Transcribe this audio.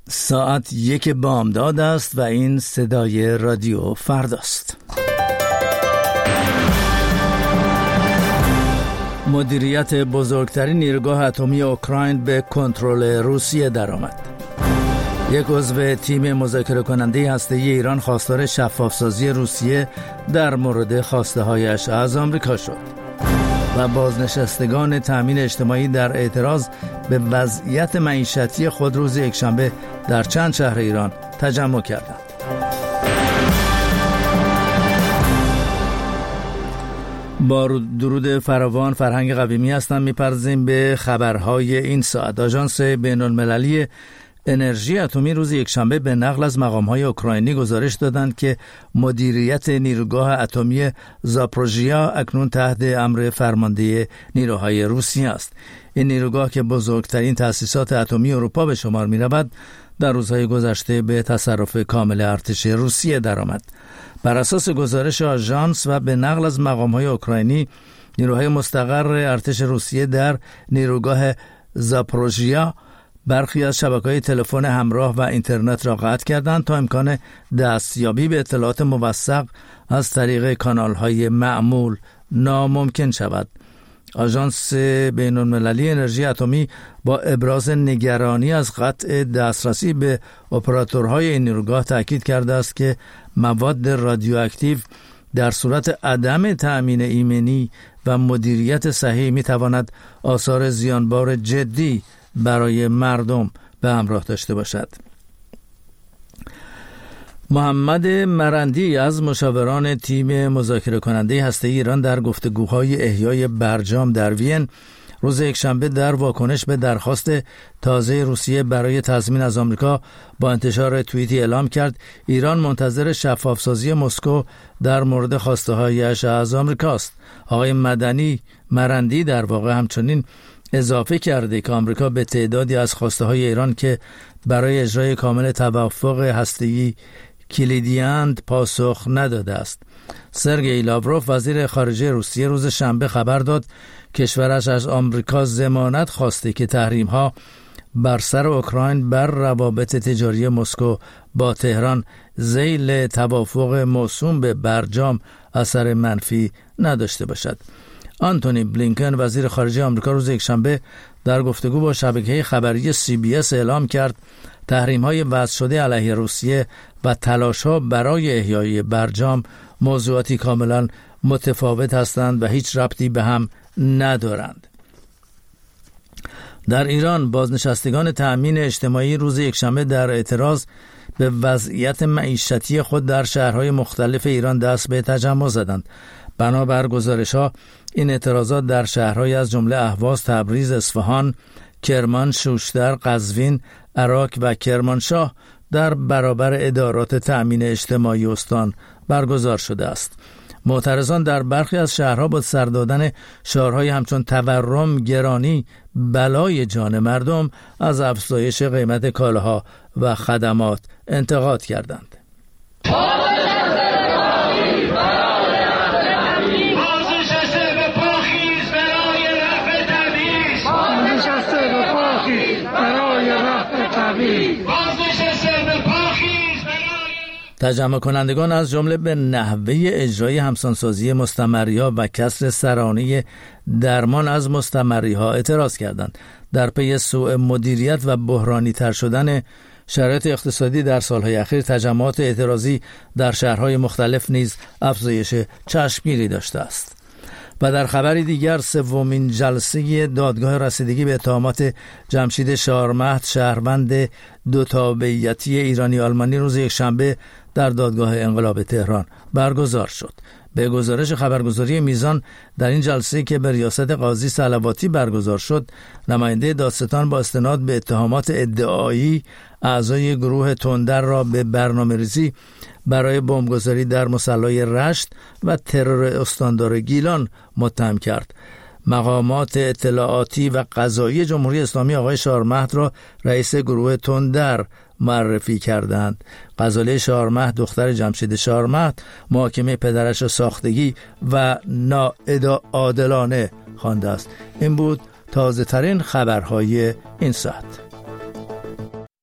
ساعت 1 بامداد است و این صدای رادیو فرداست. مدیریت بزرگترین نیروگاه اتمی اوکراین به کنترل روسیه درآمد. یک عضو تیم مذاکره کننده هسته‌ای ایران خواستار شفافسازی روسیه در مورد خواسته‌هایش از آمریکا شد و بازنشستگان تامین اجتماعی در اعتراض به وضعیت معیشتی خود روز یکشنبه در چند شهر ایران تجمع کردند. با درود فراوان، فرهنگ قویمی هستم. می‌پردازیم به خبرهای این ساعت. آژانس بین‌المللی انرژی اتمی روز یکشنبه به نقل از مقام‌های اوکراینی گزارش دادند که مدیریت نیروگاه اتمی زاپروژیا اکنون تحت امر فرمانده نیروهای روسیه است. این نیروگاه که بزرگترین تأسیسات اتمی اروپا به شمار می‌رود، در روزهای گذشته به تصرف کامل ارتش روسیه درآمد. بر اساس گزارش آژانس و به نقل از مقام‌های اوکراینی، نیروهای مستقر ارتش روسیه در نیروگاه زاپروژیا برخی از شبکه‌های تلفن همراه و اینترنت را قطع کردند تا امکان دستیابی به اطلاعات موثق از طریق کانال‌های معمول ناممکن شود. آژانس بین‌المللی انرژی اتمی با ابراز نگرانی از قطع دسترسی به اپراتورهای این نیروگاه تاکید کرده است که مواد رادیواکتیو در صورت عدم تأمین ایمنی و مدیریت صحیح می‌تواند آثار زیانبار جدی برای مردم به همراه داشته باشد. محمد مرندی از مشاوران تیم مذاکره کننده هسته‌ای ایران در گفتگوهای احیای برجام در وین روز یکشنبه در واکنش به درخواست تازه روسیه برای تضمین از آمریکا با انتشار توییتی اعلام کرد ایران منتظر شفافسازی مسکو در مورد خواسته‌هایش از آمریکاست. آقای مرندی در واقع همچنین اضافه کرده که آمریکا به تعدادی از خواسته‌های ایران که برای اجرای کامل توافق هسته‌ای کلیدی‌اند پاسخ نداده است. سرگئی لاوروف وزیر خارجه روسیه روز شنبه خبر داد کشورش از آمریکا ضمانت خواسته که تحریم‌ها بر سر اوکراین بر روابط تجاری مسکو با تهران ذیل توافق موسوم به برجام اثر منفی نداشته باشد. آنتونی بلینکن وزیر خارجه آمریکا روز یکشنبه در گفتگو با شبکه خبری CBS اعلام کرد تحریم‌های وضع شده علیه روسیه و تلاش‌ها برای احیای برجام موضوعاتی کاملا متفاوت هستند و هیچ ربطی به هم ندارند. در ایران بازنشستگان تأمین اجتماعی روز یکشنبه در اعتراض به وضعیت معیشتی خود در شهرهای مختلف ایران دست به تجمع زدند. بنابر گزارش‌ها این اعتراضات در شهرهای از جمله اهواز، تبریز، اصفهان، کرمان، شوشتر، قزوین، عراق و کرمانشاه در برابر ادارات تأمین اجتماعی استان برگزار شده است. معترضان در برخی از شهرها با سر دادن شعارهای همچون تورم، گرانی، بلای جان مردم از افزایش قیمت کالاها و خدمات انتقاد کردند. تجمع کنندگان از جمله به نحوه اجرای همسانسازی مستمری‌ها و کسر سرانه درمان از مستمری‌ها اعتراض کردند. در پی سوء مدیریت و بحرانی تر شدن شرایط اقتصادی در سالهای اخیر، تجمعات اعتراضی در شهرهای مختلف نیز افزایش چشمگیری داشته است. و در خبری دیگر، سومین جلسه دادگاه رسیدگی به اتهامات جمشید شارمهد، شهروند دو تابعیتی ایرانی آلمانی، روز یکشنبه در دادگاه انقلاب تهران برگزار شد. به گزارش خبرگزاری میزان، در این جلسه که به ریاست قاضی صلواتی برگزار شد، نماینده دادستان با استناد به اتهامات ادعایی اعضای گروه تندر را به برنامه‌ریزی برای بمبگذاری در مصلی رشت و ترور استاندار گیلان متهم کرد. مقامات اطلاعاتی و قضایی جمهوری اسلامی آقای شارمهد را رئیس گروه تندر معرفی کردند. غزاله شارمهد، دختر جمشید شارمهد، محاکمه پدرش را ساختگی و ناعادلانه خوانده است. این بود تازه ترین خبرهای این ساعت.